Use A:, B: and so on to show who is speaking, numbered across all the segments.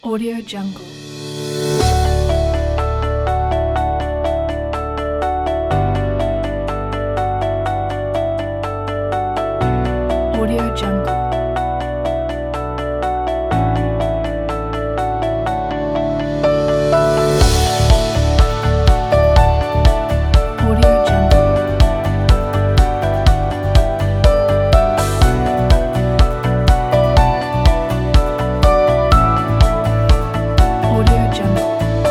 A: Audio Jungle. Audio Jungle. Audio Jungle. Audio Jungle.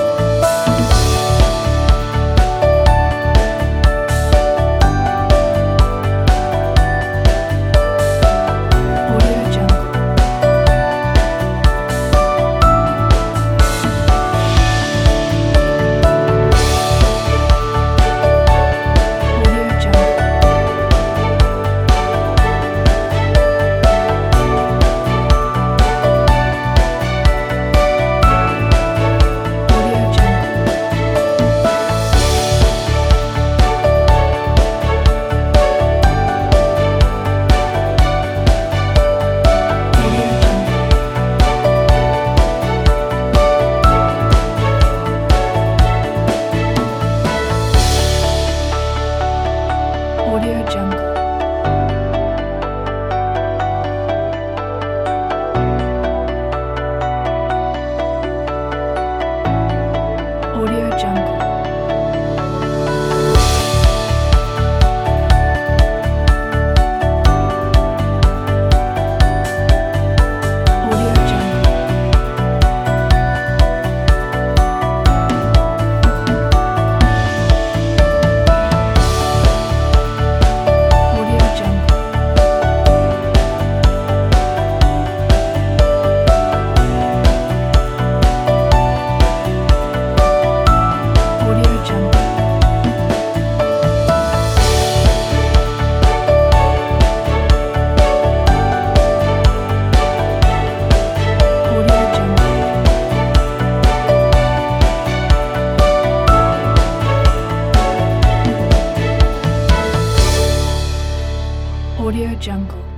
A: Audio Jungle. Audio Jungle. Audio Jungle. Audio Jungle. Audio Jungle. Audio Jungle. Audio Jungle. Audio Jungle. Audio Jungle. Audio Jungle. Audio Jungle.